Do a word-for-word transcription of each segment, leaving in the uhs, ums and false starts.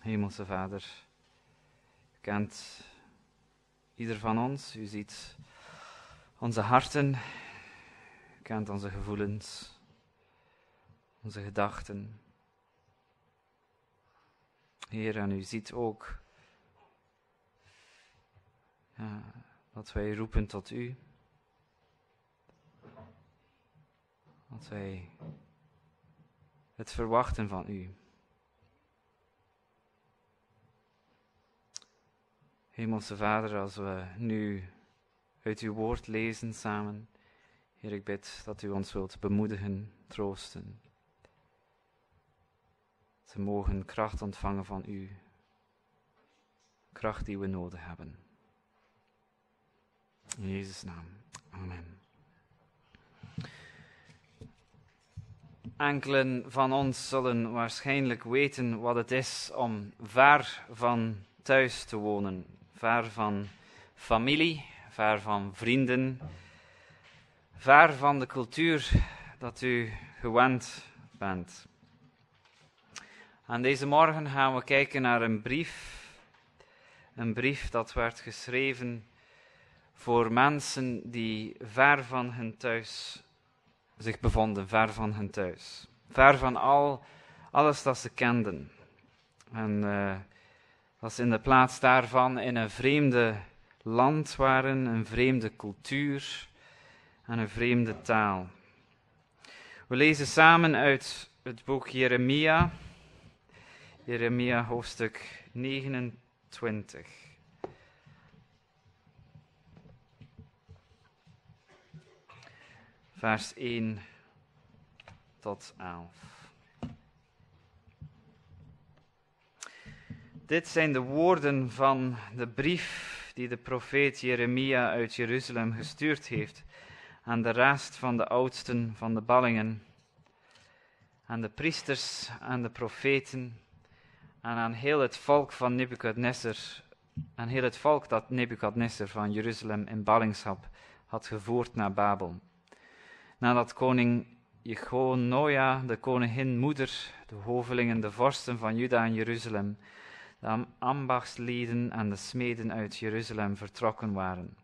Hemelse Vader, u kent ieder van ons, u ziet onze harten, u kent onze gevoelens, onze gedachten. Heer, en u ziet ook ja, dat wij roepen tot u, dat wij het verwachten van u. Hemelse Vader, als we nu uit uw woord lezen samen, Heer, ik bid dat u ons wilt bemoedigen, troosten. Ze mogen kracht ontvangen van u, kracht die we nodig hebben. In Jezus' naam, amen. Enkelen van ons zullen waarschijnlijk weten wat het is om ver van thuis te wonen. Ver van familie, ver van vrienden, ver van de cultuur dat u gewend bent. En deze morgen gaan we kijken naar een brief. Een brief dat werd geschreven voor mensen die ver van hun thuis zich bevonden, ver van hun thuis. Ver van al, alles dat ze kenden. En uh, dat ze in de plaats daarvan in een vreemde land waren, een vreemde cultuur en een vreemde taal. We lezen samen uit het boek Jeremia, Jeremia hoofdstuk negenentwintig. Vers één tot elf. Dit zijn de woorden van de brief die de profeet Jeremia uit Jeruzalem gestuurd heeft aan de rest van de oudsten van de ballingen, aan de priesters, aan de profeten en aan heel het volk van Nebukadnezar, aan heel het volk dat Nebukadnezar van Jeruzalem in ballingschap had gevoerd naar Babel. Nadat koning Jechonia, de koningin moeder, de hovelingen, de vorsten van Juda en Jeruzalem, de ambachtslieden en de smeden uit Jeruzalem vertrokken waren.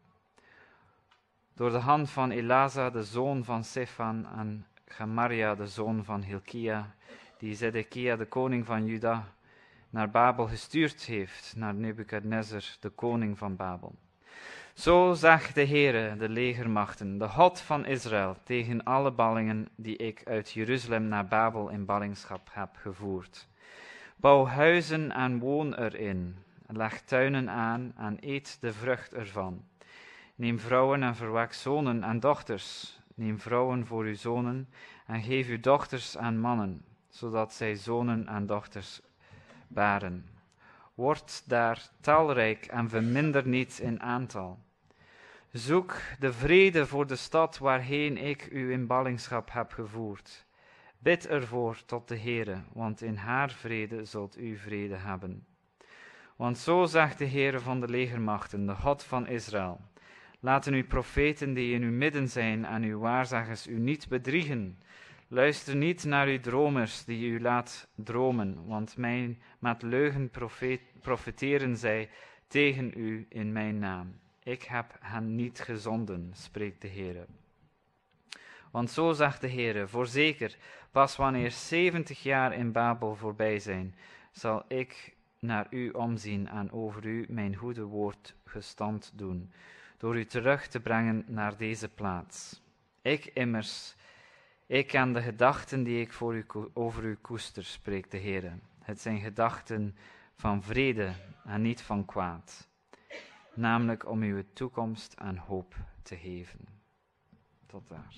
Door de hand van Elasa, de zoon van Sefan, en Gemaria, de zoon van Hilkia, die Zedekia, de koning van Juda, naar Babel gestuurd heeft, naar Nebukadnezar, de koning van Babel. Zo zegt de Heere, de legermachten, de God van Israël, tegen alle ballingen die ik uit Jeruzalem naar Babel in ballingschap heb gevoerd. Bouw huizen en woon erin, leg tuinen aan en eet de vrucht ervan. Neem vrouwen en verwek zonen en dochters. Neem vrouwen voor uw zonen en geef uw dochters aan mannen, zodat zij zonen en dochters baren. Word daar talrijk en verminder niet in aantal. Zoek de vrede voor de stad waarheen ik u in ballingschap heb gevoerd. Bid ervoor tot de Heere, want in haar vrede zult u vrede hebben. Want zo zegt de Heere van de legermachten, de God van Israël: laten uw profeten die in uw midden zijn en uw waarzegers u niet bedriegen. Luister niet naar uw dromers die u laat dromen, want mij met leugen profeet, profeteren zij tegen u in mijn naam. Ik heb hen niet gezonden, spreekt de Heere. Want zo zegt de Heere, voorzeker, pas wanneer zeventig jaar in Babel voorbij zijn, zal ik naar u omzien en over u mijn goede woord gestand doen, door u terug te brengen naar deze plaats. Ik immers, ik ken de gedachten die ik voor u, over u koester, spreekt de Heere. Het zijn gedachten van vrede en niet van kwaad, namelijk om u toekomst en hoop te geven. Tot daar.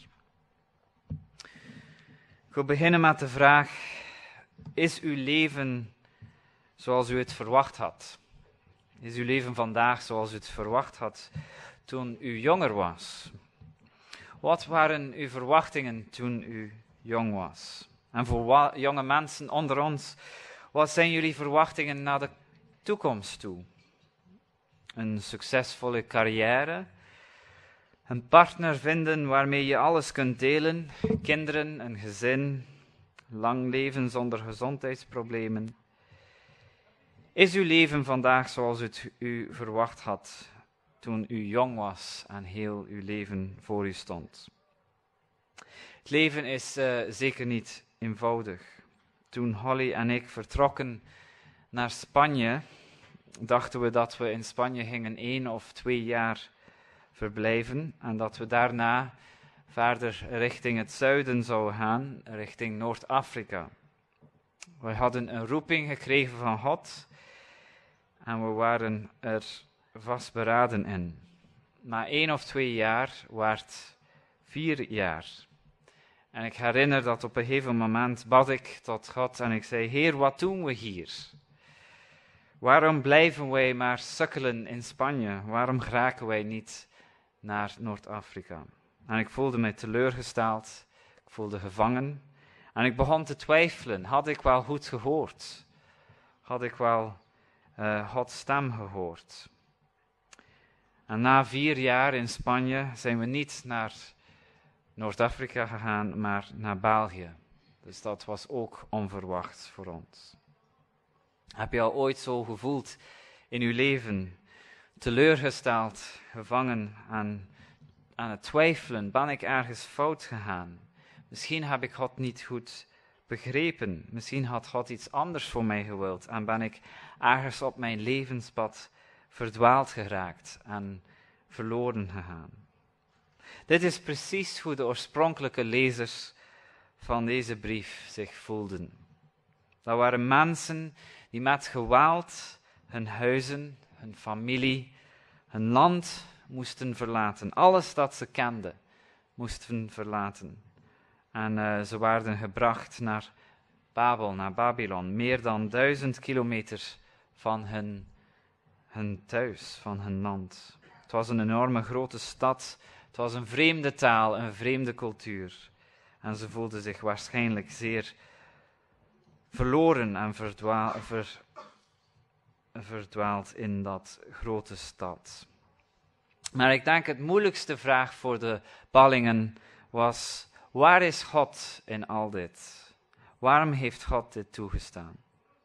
Ik wil beginnen met de vraag: is uw leven zoals u het verwacht had? Is uw leven vandaag zoals u het verwacht had toen u jonger was? Wat waren uw verwachtingen toen u jong was? En voor wa- jonge mensen onder ons, wat zijn jullie verwachtingen naar de toekomst toe? Een succesvolle carrière, een partner vinden waarmee je alles kunt delen, kinderen, een gezin, lang leven zonder gezondheidsproblemen. Is uw leven vandaag zoals het u verwacht had toen u jong was en heel uw leven voor u stond? Het leven is uh, zeker niet eenvoudig. Toen Holly en ik vertrokken naar Spanje, dachten we dat we in Spanje gingen één of twee jaar verblijven en dat we daarna verder richting het zuiden zouden gaan, richting Noord-Afrika. We hadden een roeping gekregen van God en we waren er vastberaden in. Na één of twee jaar werd vier jaar. En ik herinner dat op een gegeven moment bad ik tot God en ik zei, Heer, wat doen we hier? Waarom blijven wij maar sukkelen in Spanje? Waarom geraken wij niet naar Noord-Afrika? En ik voelde mij teleurgesteld, ik voelde gevangen. En ik begon te twijfelen, had ik wel goed gehoord? Had ik wel uh, Gods stem gehoord? En na vier jaar in Spanje zijn we niet naar Noord-Afrika gegaan, maar naar België. Dus dat was ook onverwacht voor ons. Heb je al ooit zo gevoeld in uw leven, teleurgesteld, gevangen en aan het twijfelen, ben ik ergens fout gegaan? Misschien heb ik God niet goed begrepen. Misschien had God iets anders voor mij gewild en ben ik ergens op mijn levenspad verdwaald geraakt en verloren gegaan. Dit is precies hoe de oorspronkelijke lezers van deze brief zich voelden. Dat waren mensen die met geweld hun huizen, hun familie, hun land moesten verlaten. Alles dat ze kenden, moesten verlaten. En uh, ze werden gebracht naar Babel, naar Babylon, meer dan duizend kilometer van hun, hun thuis, van hun land. Het was een enorme grote stad, het was een vreemde taal, een vreemde cultuur. En ze voelden zich waarschijnlijk zeer verloren en verdwaal, ver, verdwaald in dat grote stad. Maar ik denk het moeilijkste vraag voor de ballingen was, waar is God in al dit? Waarom heeft God dit toegestaan?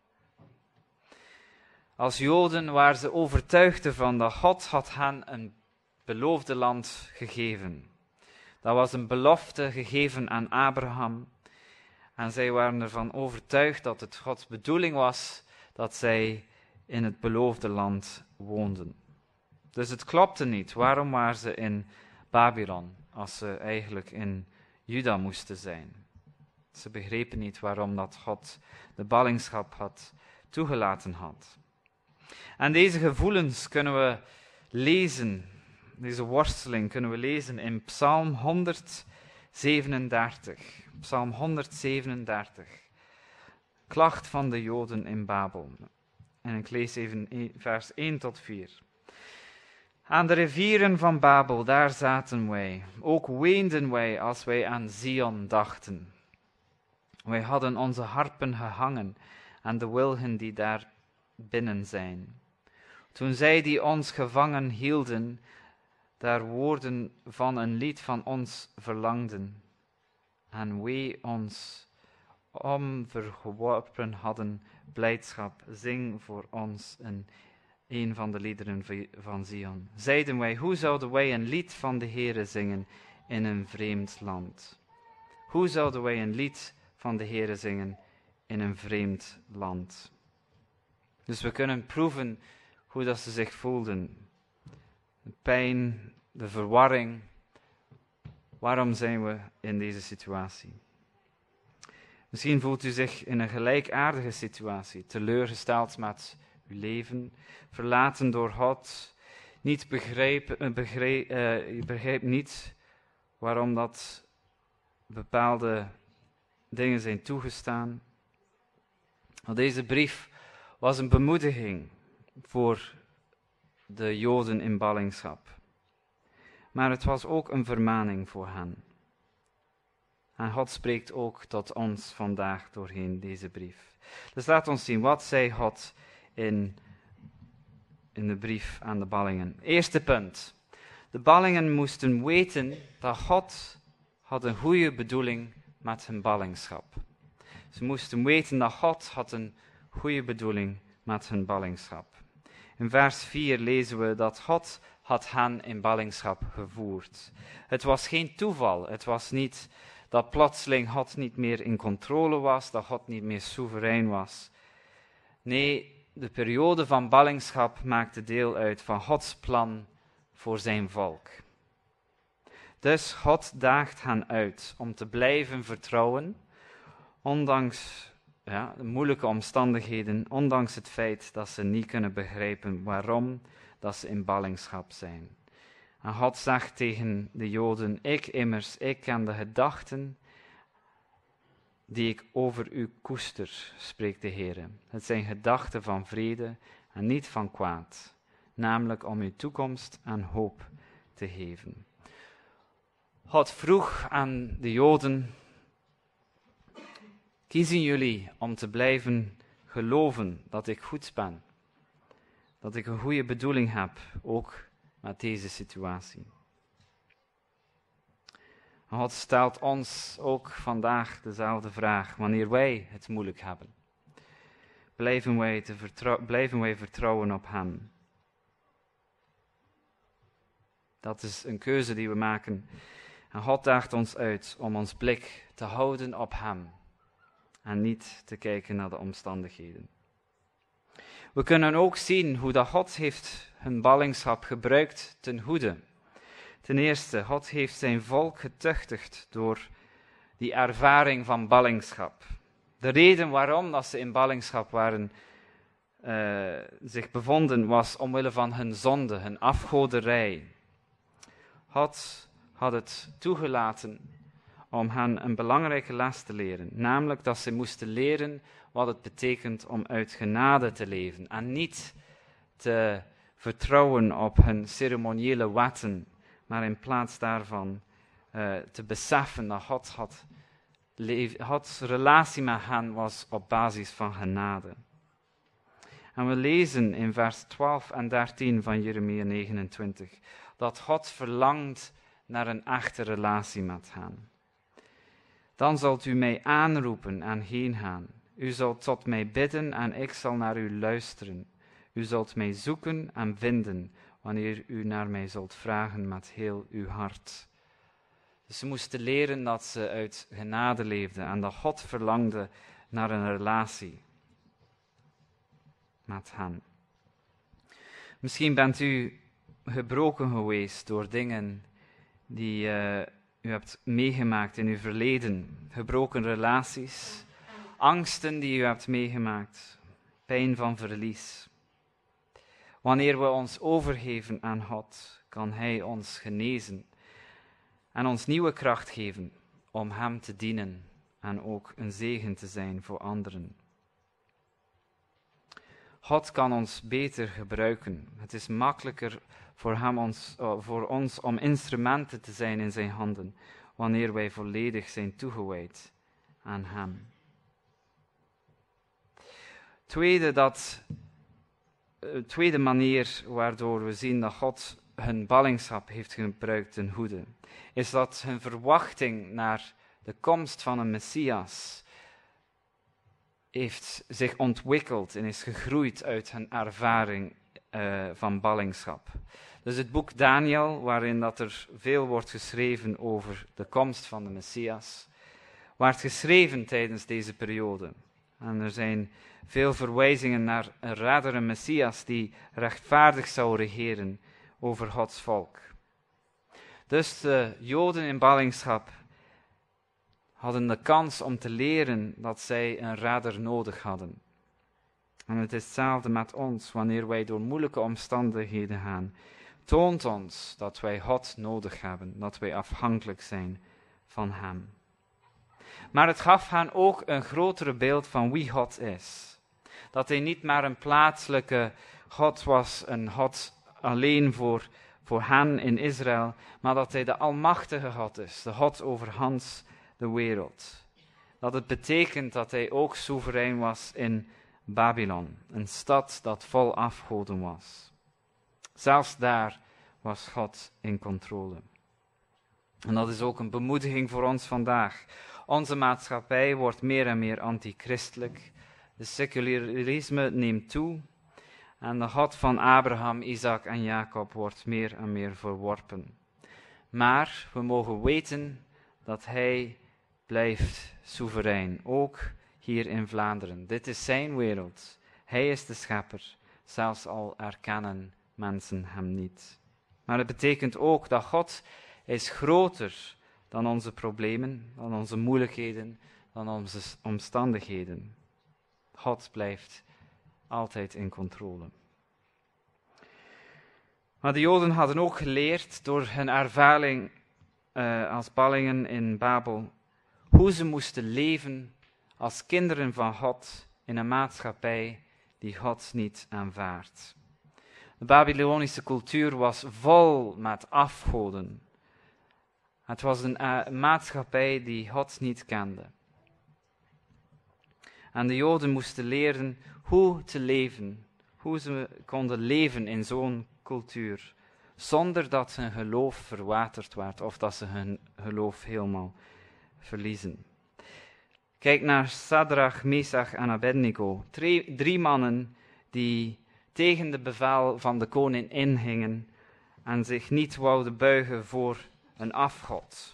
Als Joden waren ze overtuigd ervan dat God had hen een beloofde land gegeven. Dat was een belofte gegeven aan Abraham. En zij waren ervan overtuigd dat het Gods bedoeling was dat zij in het beloofde land woonden. Dus het klopte niet. Waarom waren ze in Babylon als ze eigenlijk in Juda moesten zijn? Ze begrepen niet waarom dat God de ballingschap had toegelaten had. En deze gevoelens kunnen we lezen, deze worsteling kunnen we lezen in Psalm honderdzevenendertig. Psalm honderdzevenendertig. Klacht van de Joden in Babel. En ik lees even vers één tot vier. Aan de rivieren van Babel, daar zaten wij. Ook weenden wij als wij aan Zion dachten. Wij hadden onze harpen gehangen aan de wilgen die daar binnen zijn. Toen zij die ons gevangen hielden, daar woorden van een lied van ons verlangden. En wee ons omvergeworpen hadden blijdschap, zing voor ons een, een van de liederen van Zion. Zeiden wij, hoe zouden wij een lied van de Heere zingen in een vreemd land? Hoe zouden wij een lied van de Heere zingen in een vreemd land? Dus we kunnen proeven hoe dat ze zich voelden. De pijn, de verwarring. Waarom zijn we in deze situatie? Misschien voelt u zich in een gelijkaardige situatie, teleurgesteld met uw leven, verlaten door God, niet begrijpen, begrijp, uh, je begrijpt niet waarom dat bepaalde dingen zijn toegestaan. Want deze brief was een bemoediging voor de Joden in ballingschap. Maar het was ook een vermaning voor hen. En God spreekt ook tot ons vandaag doorheen deze brief. Dus laat ons zien, wat zei God in, in de brief aan de ballingen. Eerste punt. De ballingen moesten weten dat God had een goede bedoeling met hun ballingschap. Ze moesten weten dat God had een goede bedoeling met hun ballingschap. In vers vier lezen we dat God had hen in ballingschap gevoerd. Het was geen toeval, het was niet dat plotseling God niet meer in controle was, dat God niet meer soeverein was. Nee, de periode van ballingschap maakte deel uit van Gods plan voor zijn volk. Dus God daagt hen uit om te blijven vertrouwen, ondanks ja, de moeilijke omstandigheden, ondanks het feit dat ze niet kunnen begrijpen waarom dat ze in ballingschap zijn. En God zegt tegen de Joden, ik immers, ik ken de gedachten die ik over u koester, spreekt de Heer. Het zijn gedachten van vrede en niet van kwaad, namelijk om uw toekomst en hoop te geven. God vroeg aan de Joden, kiezen jullie om te blijven geloven dat ik goed ben, dat ik een goede bedoeling heb, ook met deze situatie. God stelt ons ook vandaag dezelfde vraag, wanneer wij het moeilijk hebben. Blijven wij, te vertrou- blijven wij vertrouwen op Hem? Dat is een keuze die we maken. En God daagt ons uit om ons blik te houden op Hem en niet te kijken naar de omstandigheden. We kunnen ook zien hoe dat God heeft hun ballingschap gebruikt ten goede. Ten eerste, God heeft zijn volk getuchtigd door die ervaring van ballingschap. De reden waarom dat ze in ballingschap waren, uh, zich bevonden, was omwille van hun zonde, hun afgoderij. God had het toegelaten om hen een belangrijke les te leren, namelijk dat ze moesten leren wat het betekent om uit genade te leven en niet te vertrouwen op hun ceremoniële wetten, maar in plaats daarvan uh, te beseffen dat God had, Gods relatie met hen was op basis van genade. En we lezen in vers twaalf en dertien van Jeremia negenentwintig dat God verlangt naar een echte relatie met hen. Dan zult u mij aanroepen en heen gaan. U zult tot mij bidden en ik zal naar u luisteren. U zult mij zoeken en vinden, wanneer u naar mij zult vragen met heel uw hart. Dus ze moesten leren dat ze uit genade leefden en dat God verlangde naar een relatie met hen. Misschien bent u gebroken geweest door dingen die uh, u hebt meegemaakt in uw verleden. Gebroken relaties, angsten die u hebt meegemaakt, pijn van verlies. Wanneer we ons overgeven aan God, kan Hij ons genezen en ons nieuwe kracht geven om Hem te dienen en ook een zegen te zijn voor anderen. God kan ons beter gebruiken. Het is makkelijker voor, hem ons, uh, voor ons om instrumenten te zijn in zijn handen, wanneer wij volledig zijn toegewijd aan Hem. Tweede, dat, uh, tweede manier waardoor we zien dat God hun ballingschap heeft gebruikt ten goede, is dat hun verwachting naar de komst van een Messias heeft zich ontwikkeld en is gegroeid uit hun ervaring uh, van ballingschap. Dus het boek Daniel, waarin dat er veel wordt geschreven over de komst van de Messias, werd geschreven tijdens deze periode. En er zijn veel verwijzingen naar een redder, een Messias, die rechtvaardig zou regeren over Gods volk. Dus de Joden in ballingschap hadden de kans om te leren dat zij een redder nodig hadden. En het is hetzelfde met ons, wanneer wij door moeilijke omstandigheden gaan. Toont ons dat wij God nodig hebben, dat wij afhankelijk zijn van Hem. Maar het gaf hen ook een grotere beeld van wie God is. Dat Hij niet maar een plaatselijke God was, een God alleen voor, voor hen in Israël, maar dat Hij de almachtige God is, de God over Hans de wereld. Dat het betekent dat Hij ook soeverein was in Babylon, een stad dat vol afgoden was. Zelfs daar was God in controle. En dat is ook een bemoediging voor ons vandaag. Onze maatschappij wordt meer en meer antichristelijk. De secularisme neemt toe en de God van Abraham, Isaac en Jacob wordt meer en meer verworpen. Maar we mogen weten dat hij blijft soeverein, ook hier in Vlaanderen. Dit is zijn wereld. Hij is de schepper, zelfs al erkennen mensen hem niet. Maar het betekent ook dat God is groter dan onze problemen, dan onze moeilijkheden, dan onze omstandigheden. God blijft altijd in controle. Maar de Joden hadden ook geleerd door hun ervaring uh, als ballingen in Babel, hoe ze moesten leven als kinderen van God in een maatschappij die God niet aanvaardt. De Babylonische cultuur was vol met afgoden. Het was een uh, maatschappij die God niet kende. En de Joden moesten leren hoe te leven, hoe ze konden leven in zo'n cultuur, zonder dat hun geloof verwaterd werd of dat ze hun geloof helemaal verliezen. Kijk naar Sadrach, Mesach en Abednego, drie, drie mannen die tegen de bevel van de koning ingingen en zich niet wouden buigen voor een afgod.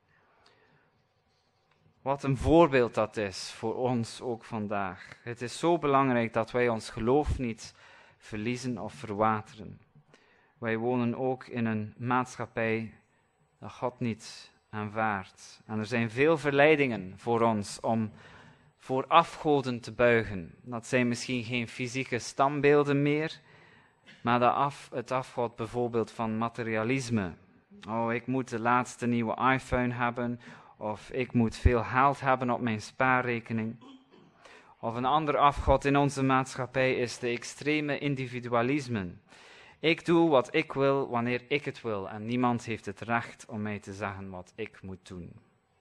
Wat een voorbeeld dat is voor ons ook vandaag. Het is zo belangrijk dat wij ons geloof niet verliezen of verwateren. Wij wonen ook in een maatschappij dat God niet aanvaardt. En er zijn veel verleidingen voor ons om voor afgoden te buigen. Dat zijn misschien geen fysieke standbeelden meer, maar de af, het afgod bijvoorbeeld van materialisme. Oh, ik moet de laatste nieuwe iPhone hebben, of ik moet veel geld hebben op mijn spaarrekening. Of een ander afgod in onze maatschappij is de extreme individualisme. Ik doe wat ik wil, wanneer ik het wil, en niemand heeft het recht om mij te zeggen wat ik moet doen.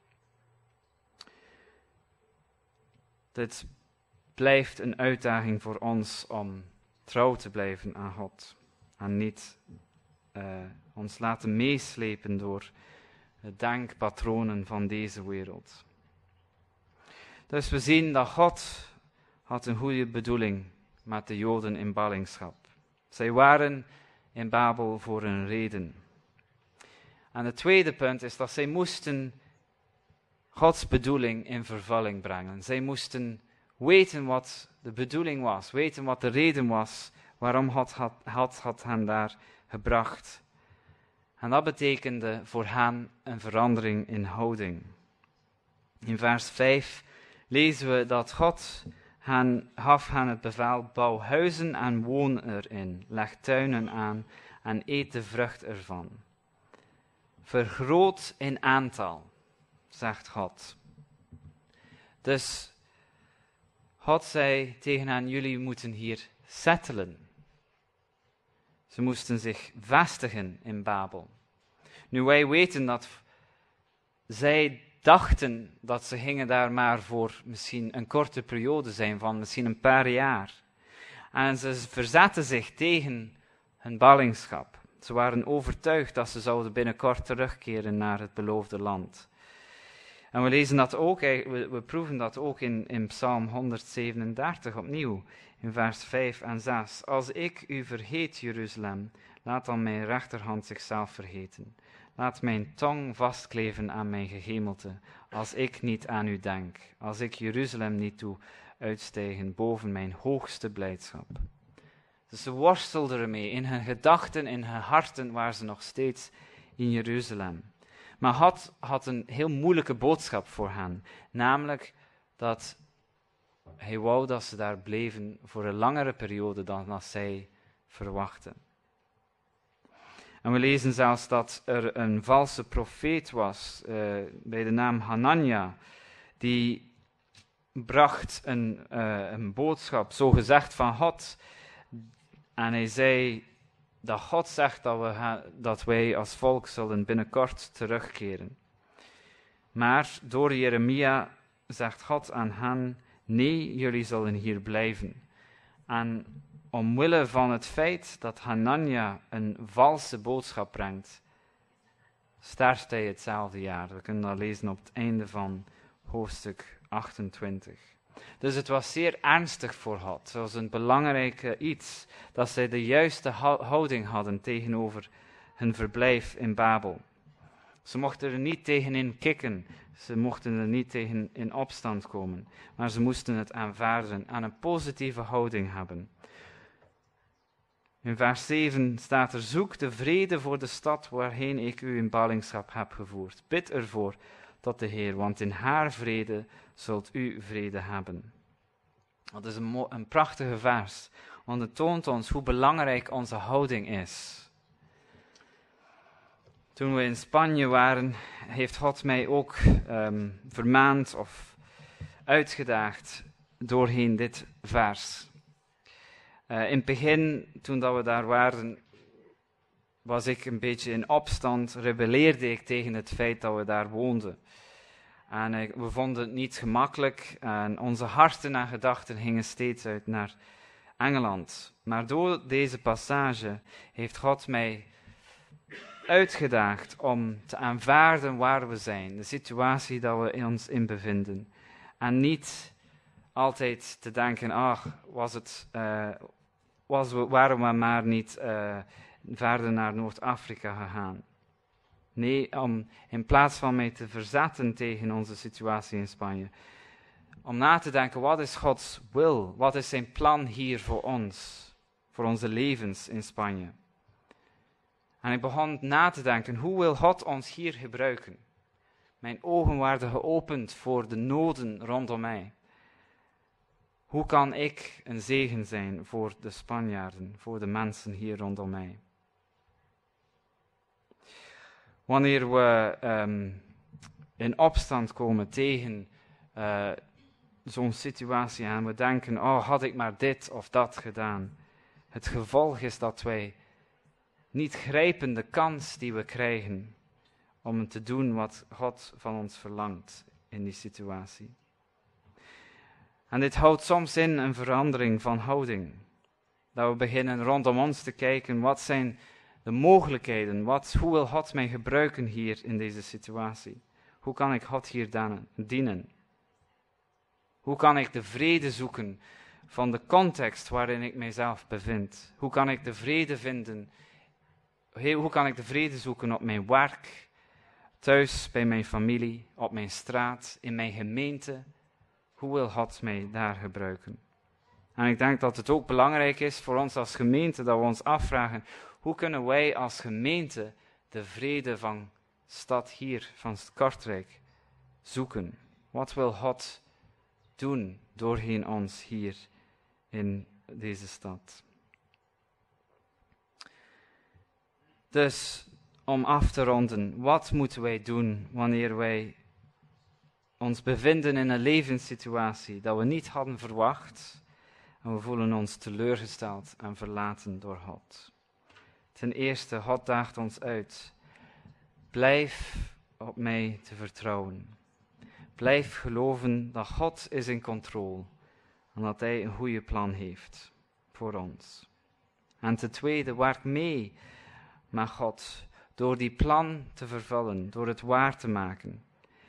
Dit blijft een uitdaging voor ons om trouw te blijven aan God en niet uh, ons laten meeslepen door de denkpatronen van deze wereld. Dus we zien dat God had een goede bedoeling met de Joden in ballingschap. Zij waren in Babel voor een reden. En het tweede punt is dat zij moesten Gods bedoeling in vervulling brengen. Zij moesten weten wat de bedoeling was, weten wat de reden was waarom God had, had, had hen daar gebracht. En dat betekende voor hen een verandering in houding. In vers vijf lezen we dat God hen, gaf hen het bevel: bouw huizen en woon erin, leg tuinen aan en eet de vrucht ervan. Vergroot in aantal, zegt God. Dus God zei tegen hen: jullie moeten hier settelen. Ze moesten zich vestigen in Babel. Nu, wij weten dat zij dachten dat ze gingen daar maar voor misschien een korte periode zijn van misschien een paar jaar. En ze verzetten zich tegen hun ballingschap. Ze waren overtuigd dat ze zouden binnenkort terugkeren naar het beloofde land. En we lezen dat ook, we, we proeven dat ook in, in Psalm honderdzevenendertig opnieuw, in vers vijf en zes. Als ik u vergeet, Jeruzalem, laat dan mijn rechterhand zichzelf vergeten. Laat mijn tong vastkleven aan mijn gehemelte, als ik niet aan u denk, als ik Jeruzalem niet doe uitstijgen boven mijn hoogste blijdschap. Dus ze worstelden ermee, in hun gedachten, in hun harten waren ze nog steeds in Jeruzalem. Maar God had een heel moeilijke boodschap voor hen, namelijk dat hij wou dat ze daar bleven voor een langere periode dan dat zij verwachten. En we lezen zelfs dat er een valse profeet was, uh, bij de naam Hanania, die bracht een, uh, een boodschap, zogezegd van God. En hij zei dat God zegt dat, we ha- dat wij als volk zullen binnenkort terugkeren. Maar door Jeremia zegt God aan hen: nee, jullie zullen hier blijven. En omwille van het feit dat Hanania een valse boodschap brengt, sterft hij hetzelfde jaar. We kunnen dat lezen op het einde van hoofdstuk achtentwintig. Dus het was zeer ernstig voor God. Het was een belangrijk uh, iets dat zij de juiste houding hadden tegenover hun verblijf in Babel. Ze mochten er niet tegenin kikken, ze mochten er niet tegen in opstand komen, maar ze moesten het aanvaarden en een positieve houding hebben. In vers zeven staat er: zoek de vrede voor de stad waarheen ik u in ballingschap heb gevoerd. Bid ervoor tot de Heer, want in haar vrede zult u vrede hebben. Dat is een, mo- een prachtige vers, want het toont ons hoe belangrijk onze houding is. Toen we in Spanje waren, heeft God mij ook um, vermaand of uitgedaagd doorheen dit vers. Uh, in het begin, toen dat we daar waren, was ik een beetje in opstand, rebelleerde ik tegen het feit dat we daar woonden. En uh, we vonden het niet gemakkelijk en onze harten en gedachten gingen steeds uit naar Engeland. Maar door deze passage heeft God mij uitgedaagd om te aanvaarden waar we zijn, de situatie dat we ons in bevinden. En niet altijd te denken, ach, was het, uh, was we, waren we maar niet uh, verder naar Noord-Afrika gegaan. Nee, om in plaats van mij te verzetten tegen onze situatie in Spanje, om na te denken, wat is Gods wil? Wat is zijn plan hier voor ons, voor onze levens in Spanje? En ik begon na te denken, hoe wil God ons hier gebruiken? Mijn ogen werden geopend voor de noden rondom mij. Hoe kan ik een zegen zijn voor de Spanjaarden, voor de mensen hier rondom mij? Wanneer we um, in opstand komen tegen uh, zo'n situatie en we denken, oh, had ik maar dit of dat gedaan. Het gevolg is dat wij niet grijpen de kans die we krijgen om te doen wat God van ons verlangt in die situatie. En dit houdt soms in een verandering van houding. Dat we beginnen rondom ons te kijken, wat zijn de mogelijkheden? Wat, hoe wil God mij gebruiken hier in deze situatie? Hoe kan ik God hier dienen? Hoe kan ik de vrede zoeken van de context waarin ik mijzelf bevind? Hoe kan ik de vrede vinden? Hoe kan ik de vrede zoeken op mijn werk, thuis, bij mijn familie, op mijn straat, in mijn gemeente? Hoe wil God mij daar gebruiken? En ik denk dat het ook belangrijk is voor ons als gemeente dat we ons afvragen, hoe kunnen wij als gemeente de vrede van stad hier, van Kortrijk, zoeken? Wat wil God doen doorheen ons hier in deze stad? Dus, om af te ronden, wat moeten wij doen wanneer wij ons bevinden in een levenssituatie dat we niet hadden verwacht en we voelen ons teleurgesteld en verlaten door God? Ten eerste, God daagt ons uit. Blijf op mij te vertrouwen. Blijf geloven dat God is in controle en dat Hij een goede plan heeft voor ons. En ten tweede, werk mee met God door die plan te vervullen, door het waar te maken.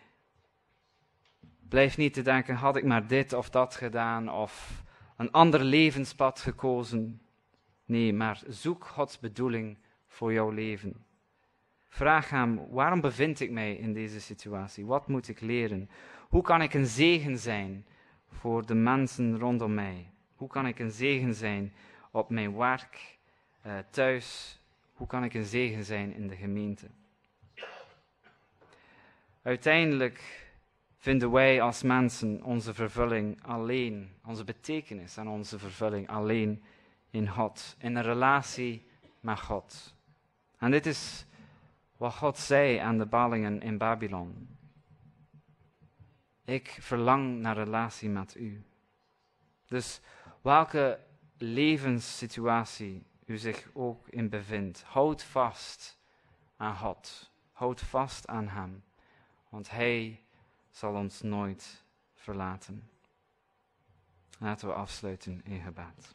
Blijf niet te denken, had ik maar dit of dat gedaan of een ander levenspad gekozen. Nee, maar zoek Gods bedoeling voor jouw leven. Vraag hem, waarom bevind ik mij in deze situatie? Wat moet ik leren? Hoe kan ik een zegen zijn voor de mensen rondom mij? Hoe kan ik een zegen zijn op mijn werk, uh, thuis? Hoe kan ik een zegen zijn in de gemeente? Uiteindelijk vinden wij als mensen onze vervulling alleen, onze betekenis en onze vervulling alleen in God, in een relatie met God. En dit is wat God zei aan de ballingen in Babylon. Ik verlang naar relatie met u. Dus welke levenssituatie u zich ook in bevindt, houd vast aan God. Houd vast aan hem, want hij zal ons nooit verlaten. Laten we afsluiten in gebed.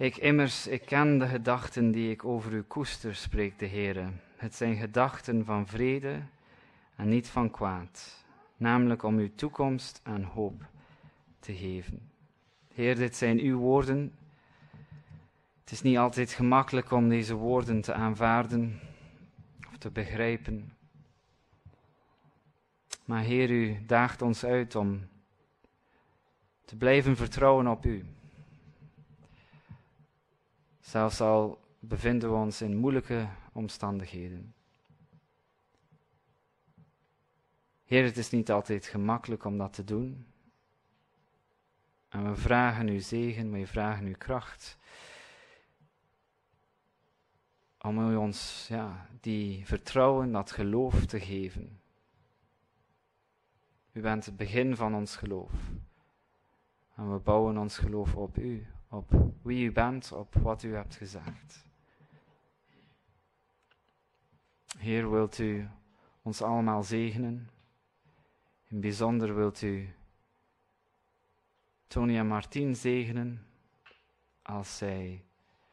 Ik immers, ik ken de gedachten die ik over u koester, spreekt de Heere. Het zijn gedachten van vrede en niet van kwaad, namelijk om uw toekomst en hoop te geven. Heer, dit zijn uw woorden. Het is niet altijd gemakkelijk om deze woorden te aanvaarden of te begrijpen. Maar Heer, u daagt ons uit om te blijven vertrouwen op u. Zelfs al bevinden we ons in moeilijke omstandigheden. Heer, het is niet altijd gemakkelijk om dat te doen. En we vragen uw zegen, we vragen uw kracht. Om u ons ja, die vertrouwen, dat geloof te geven. U bent het begin van ons geloof. En we bouwen ons geloof op u, op wie u bent, op wat u hebt gezegd. Heer, wilt u ons allemaal zegenen? In bijzonder wilt u Tony en Martien zegenen als zij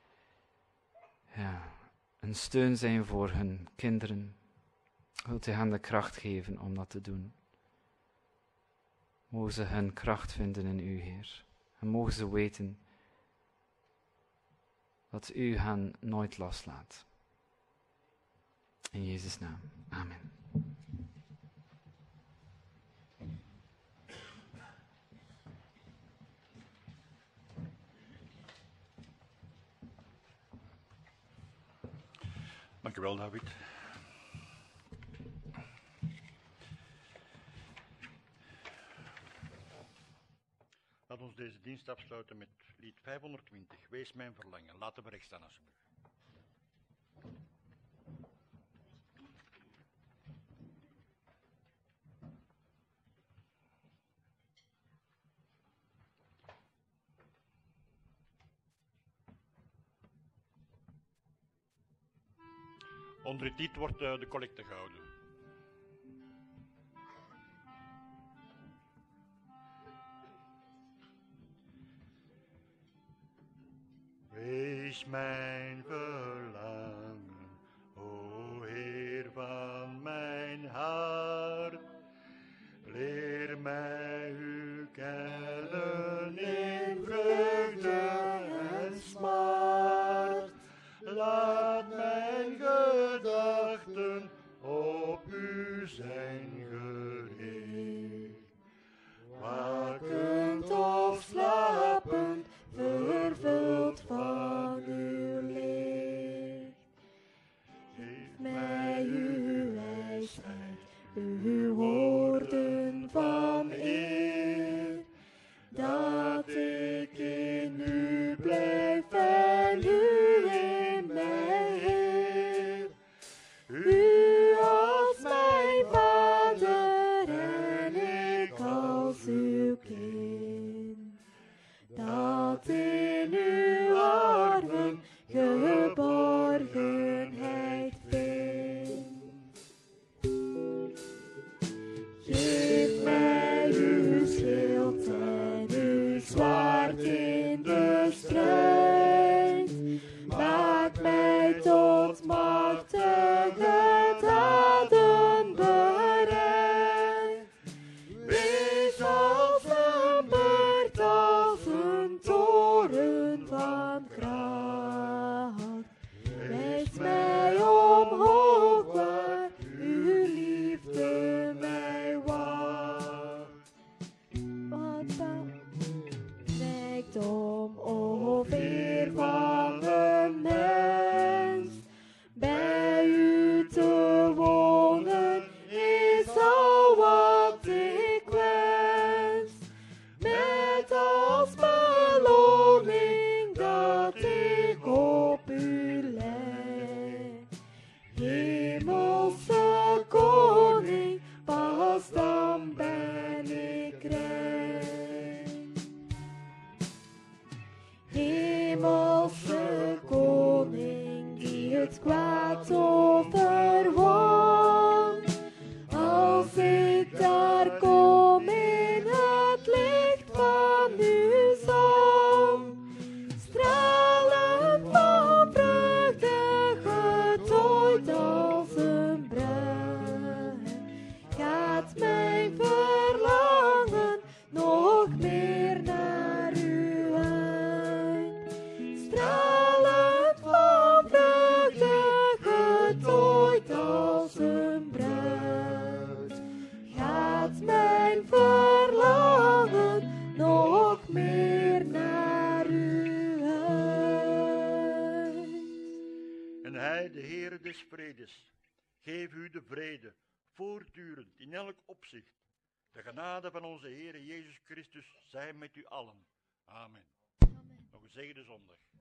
ja, een steun zijn voor hun kinderen. Wilt u hen de kracht geven om dat te doen? Mogen ze hun kracht vinden in u, Heer. En mogen ze weten dat u hen nooit loslaat. In Jezus' naam. Amen. Dank u wel, David. Laat ons deze dienst afsluiten met lied vijfhonderdtwintig. Wees mijn verlangen. Laten we recht staan alsjeblieft. Onder het lied wordt uh, de collecte gehouden. Wees mijn verlangen, o Heer van mijn hart. Leer mij u kennen in vreugde en smart. Laat mijn gedachten op u zijn gericht. Wakend of slapend, vervuld van uw licht. Geef mij uw wijsheid, uw woorden van eer, dat ik in u blijf en u in mij, Heer. U als mijn vader en ik als uw kind, dat in uw armen geborgenheid vindt. Geef mij uw schild en uw zwaard in de strijd. Maak mij tot machtige daden bereid. Wees als een berg, als een toren van kracht. Wijs mij omhoog waar uw liefde mij wacht. Wat dan rijkdom of eer van een mens, bij u te wonen is al wat ik wens. Met als beloning dat ik op u lijk. Hemelse koning, pas dan ben ik rijk. Hemelse koning, die het kwaad overwon. Als ik daar kom in het licht van uw zon, straal nog meer naar u uit. Stralend van vreugde, getooid als een bruid, gaat mijn verlangen nog meer naar u uit. En hij, de Heere des vredes, geef u de vrede, voortdurend, in elk opzicht. De genade van onze Heere Jezus Christus zij met u allen. Amen. Nog een zegende zondag.